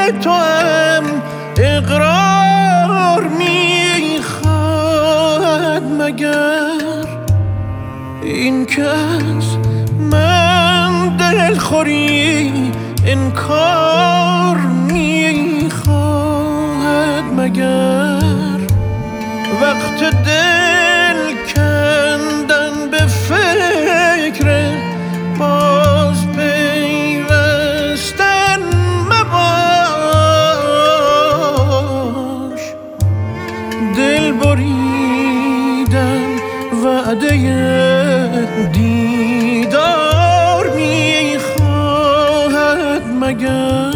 تو هم اقرار میخواد مگر این که از من دلخوری انکار میخواد مگر وقت دل کندن به فکر باز پیوستن مباش دل بریدن وعده دیدار میخواهد مگر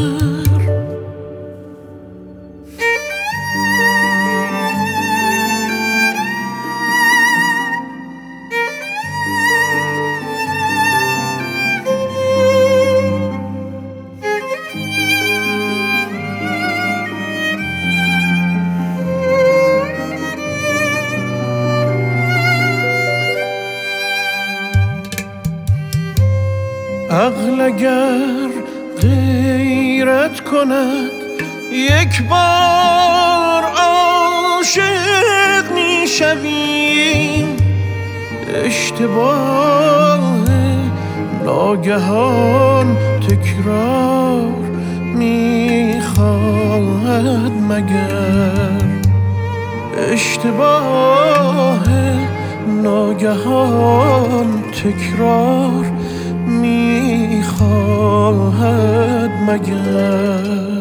عقل اگر غیرت کند یک بار عاشق میشویم اشتباه ناگهان تکرار میخواهد مگر اشتباه ناگهان تکرار میخواهد مگر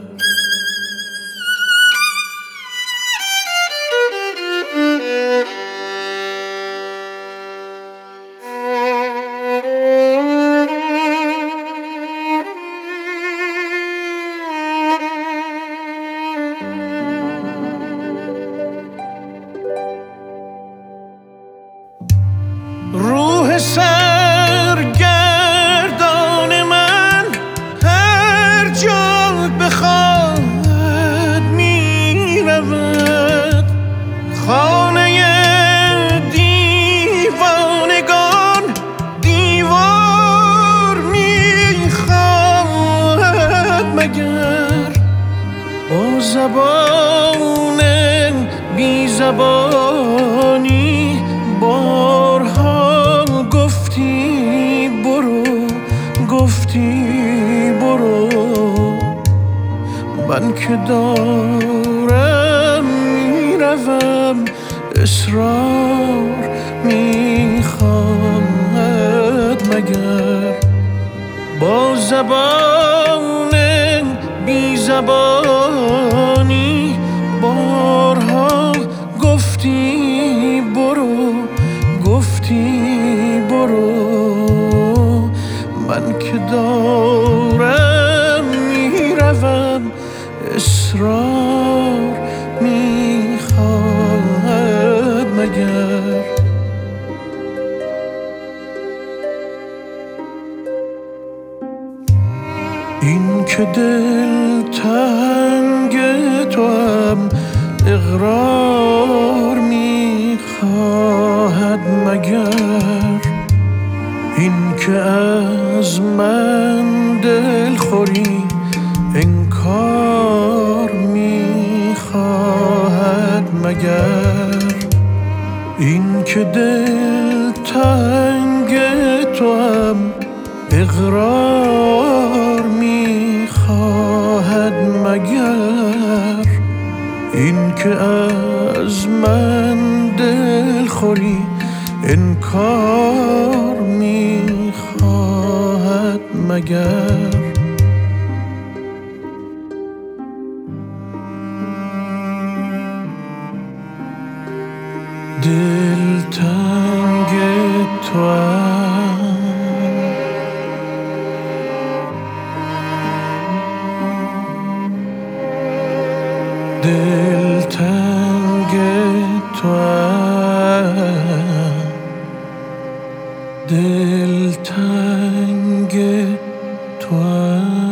روح سرگردان من هر جا بخواهد میرود خانه دیوانگان دیوار میخواهد مگر با زبان بی زبانی بارها گفتی برو من که دارم میروم اصرار میخواهد مگر با زبان بی زبانی بارها گفتی برو من که دارم میروم اصرار میخواهد مگر این که دل تنگ تو هم اقرار میخواهد مگر این که از من دلخوری انکار میخواهد مگر این که دل تنگ تو هم اقرار میخواهد مگر این که از من دلخوری انکار میخواهد مگر دل تنگ توام دل تنگ توام دل تنگ توام